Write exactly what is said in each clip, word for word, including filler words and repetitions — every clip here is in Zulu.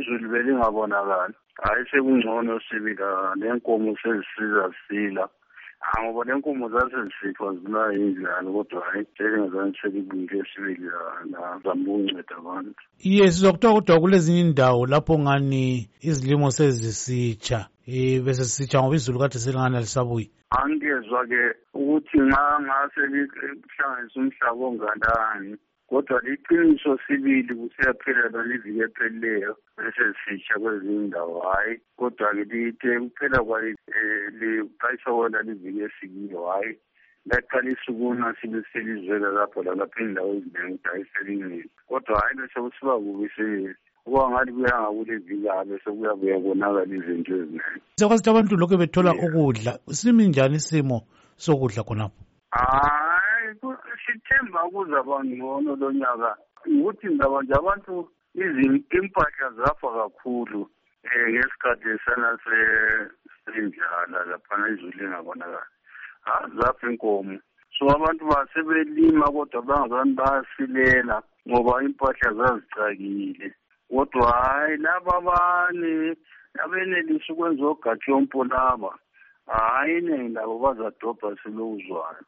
izulu belingabonakali. Hayi sekungcono sibila lenkomo sezisiza sila. Ngoba lenkomo zasezifwa zibulawa yindlala kodwa hayi selingazange selibuyile sibili la zama ukunceda abantu. Yes, sizokuthiwa kodwa kulezinye indawo lapho ngani izilimo sezisitsha eh bese sitsha ngoba izulu kade selingana lisabuyi. Angezwa-ke ukuthi nxa ngase lihlanganisa umhlaba onganani kodwa liqiniso sibili kusiyaphelela liviki ephelileyo bese sitsha kwezinye indawo hayi kodwa-ke lithe kuphela kwalo liqalisa wona liviki esikiyo hayi laqalisa ukuna sibe selizwela lapho lalapha indawo ezinengi ukuthi hayi selingile kodwa hayi bese kusiba kubi sibili kuba ngathi kuyanga kule viki abe sekuyabuya konakala izinto eziningi. Sekwazi abantu lokho bethola ukudla simi njani isimo sokudla khonapho? Hayi sithemba ukuza bangcono lo nyaka ukuthi ndaba nje abantu impahla zafa kakhulu eh ngesikhathi sana senjala lapha izulu lingabonakala. Zafa inkomo. So abantu basebelima kodwa bangazani bayasilela ngoba impahla zazicakile. Kodwa hayi laba abane abenelisa ukwenza ogatshompo laba hayi nendaba bazadobha silokuzwana.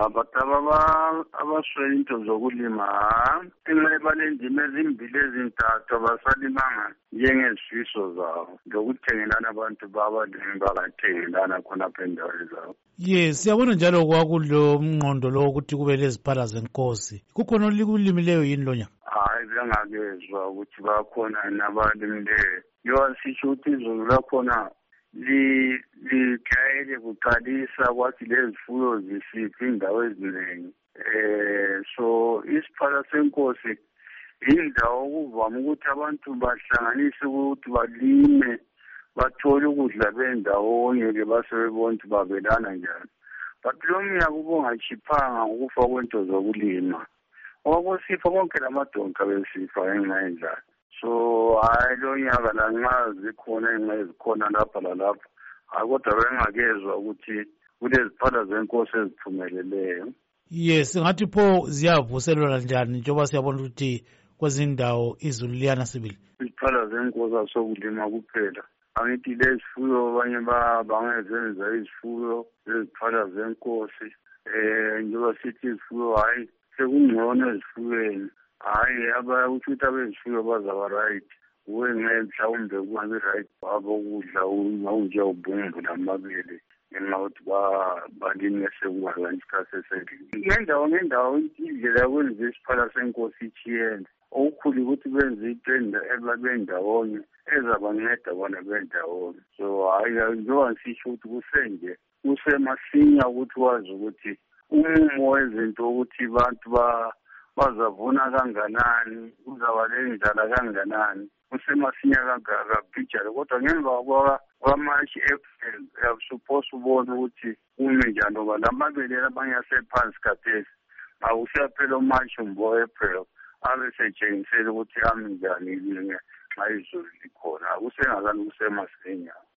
Abataba abaswele into zokulima imali balendima ezimbili ezintathu abasalimanga njengezifiso zabo lokuthengelana abantu babalimi babathengelana khonapha endaweni zabo. Yes, siyabona njalo kwakulo mngqondo lo ukuthi kube leziphala zenkosi. Kukhona olikulimileyo yini lo nyaka? Hayi bengakezwa ukuthi bakhona nabalimileyo. Yo sisho ukuthi izulu lakhona li likayele kuqalisa kwathi lezifuyo zisiphi indawo eziningi eh so isiphala senkosi indawo okuvama ukuthi abantu bahlanganise ukuthi balime bathole ukudla bendawonye ke basebebona ukuthi babelana njani but lo myaka ubongachiphanga ukufa kwento zokulima okusipha konke lamadonka besifa ngenxa yendlala. So hayi lo nyaka la nxa zikhona inxa ezikhona lapha lalapha akodwa bengakezwa ukuthi kuleziphala zenkosi eziphumeleleyo. Yes, ngathi pho ziyavuselwa njani njengoba siyabona ukuthi kwezindawo izulu liyana sibili. Iziphala zenkosi asokulima kuphela. Angithi lezifuyo abanye bangezenza izifuyo leziphala zenkosi eh njengoba sithi izifuyo hayi sekungcono ezifuyweni. Hayi abakuthi abezifuyo bazaba right wenxe mhlawumbe kungabe right abokudla unje ubumbu namabele ngenxa ukuthi balime sekungaka isikhathi esedlule. Ngendawo ngendawo indlela yokwenza isiphala senkosi ichiyene okukhulu ukuthi benze itenda ebabendawonye ezabanceda bona bendawonye. So hayi njengoba ngisho ukuthi kusenje kusemasinya ukuthi wazi ukuthi umumo wezinto ukuthi abantu ba bazavuna kanganani uzaba lendlala kanganani kusemasinya kangaka picture kodwa ngemva kwamashi April uyasuppose ubone ukuthi ume njani ngoba lamabele abanye asephansi kathesi awusaphela uMarch umbo April abe setshengisela ukuthi ami njani nxa izulu likhona akusengazani kusemasinya.